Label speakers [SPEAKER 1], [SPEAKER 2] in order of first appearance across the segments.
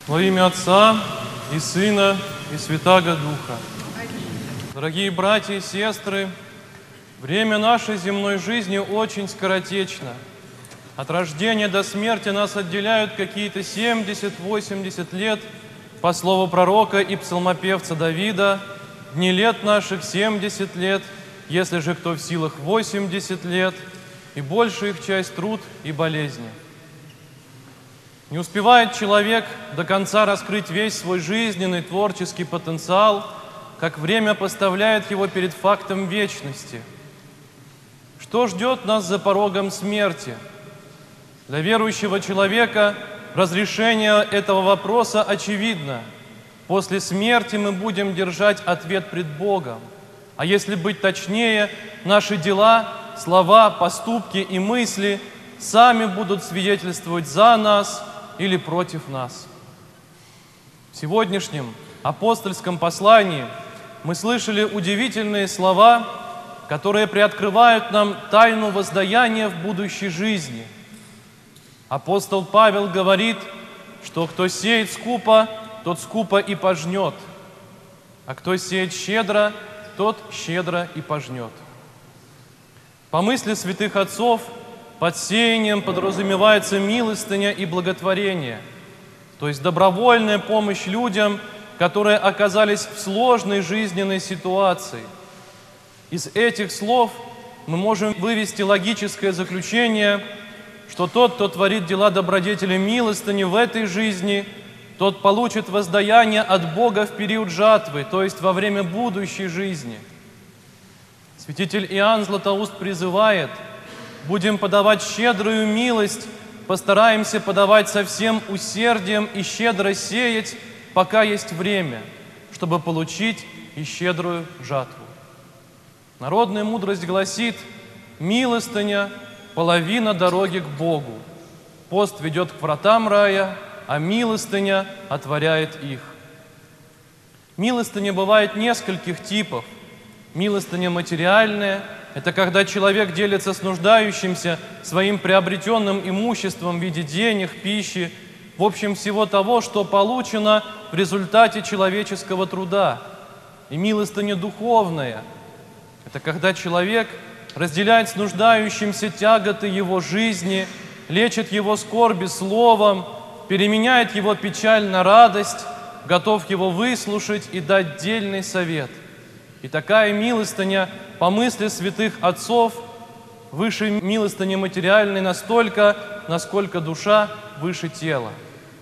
[SPEAKER 1] Во имя Отца и Сына и Святаго Духа. Дорогие братья и сестры, время нашей земной жизни очень скоротечно. От рождения до смерти нас отделяют какие-то 70-80 лет. По слову пророка и псалмопевца Давида, дни лет наших 70 лет, если же кто в силах 80 лет, и большая их часть труд и болезни. Не успевает человек до конца раскрыть весь свой жизненный творческий потенциал, как время поставляет его перед фактом вечности. Что ждет нас за порогом смерти? Для верующего человека разрешение этого вопроса очевидно. После смерти мы будем держать ответ пред Богом. А если быть точнее, наши дела, слова, поступки и мысли сами будут свидетельствовать за нас или против нас. В сегодняшнем апостольском послании мы слышали удивительные слова, которые приоткрывают нам тайну воздаяния в будущей жизни. Апостол Павел говорит, что кто сеет скупо, тот скупо и пожнет, а кто сеет щедро, тот щедро и пожнет. По мысли святых отцов, под сеянием подразумевается милостыня и благотворение, то есть добровольная помощь людям, которые оказались в сложной жизненной ситуации. Из этих слов мы можем вывести логическое заключение, что тот, кто творит дела добродетели милостыни в этой жизни, тот получит воздаяние от Бога в период жатвы, то есть во время будущей жизни. Святитель Иоанн Златоуст призывает: будем подавать щедрую милость, постараемся подавать со всем усердием и щедро сеять, пока есть время, чтобы получить и щедрую жатву. Народная мудрость гласит: милостыня – половина дороги к Богу. Пост ведет к вратам рая, а милостыня отворяет их. Милостыня бывает нескольких типов. Милостыня материальная – это когда человек делится с нуждающимся своим приобретенным имуществом в виде денег, пищи, в общем, всего того, что получено в результате человеческого труда. И милостыня духовная – это когда человек разделяет с нуждающимся тяготы его жизни, лечит его скорби словом, переменяет его печаль на радость, готов его выслушать и дать дельный совет. И такая милостыня, по мысли святых отцов, выше милостыни материальной настолько, насколько душа выше тела.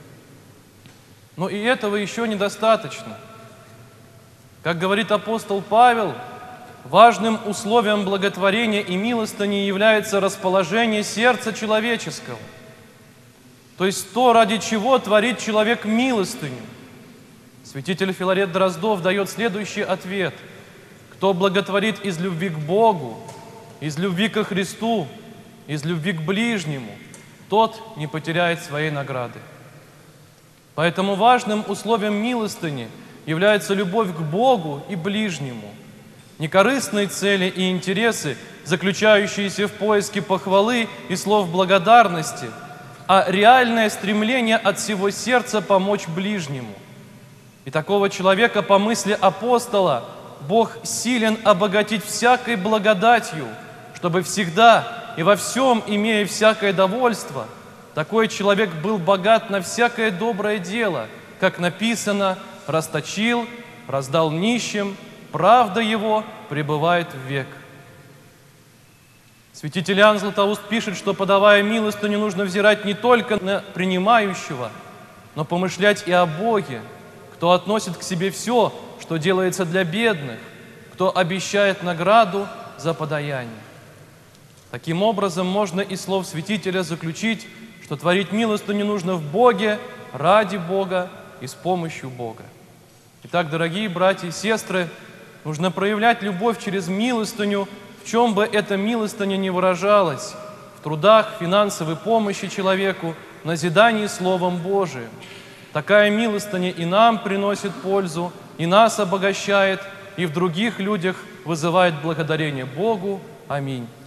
[SPEAKER 1] Но и этого еще недостаточно. Как говорит апостол Павел, важным условием благотворения и милостыни является расположение сердца человеческого. То есть то, ради чего творит человек милостыню. Святитель Филарет Дроздов дает следующий ответ: кто благотворит из любви к Богу, из любви ко Христу, из любви к ближнему, тот не потеряет своей награды. Поэтому важным условием милостыни является любовь к Богу и ближнему. Не корыстные цели и интересы, заключающиеся в поиске похвалы и слов благодарности, а реальное стремление от всего сердца помочь ближнему. И такого человека, по мысли апостола, Бог силен обогатить всякой благодатью, чтобы всегда и во всем, имея всякое довольство, такой человек был богат на всякое доброе дело, как написано: расточил, раздал нищим, правда его пребывает в век. Святитель Иоанн Златоуст пишет, что, подавая милостыню, нужно взирать не только на принимающего, но помышлять и о Боге, кто относит к себе все, что делается для бедных, кто обещает награду за подаяние. Таким образом, можно из слов святителя заключить, что творить милостыню нужно в Боге, ради Бога и с помощью Бога. Итак, дорогие братья и сестры, нужно проявлять любовь через милостыню, в чем бы эта милостыня ни выражалась: в трудах, финансовой помощи человеку, назидании Словом Божиим. Такая милостыня и нам приносит пользу, и нас обогащает, и в других людях вызывает благодарение Богу. Аминь.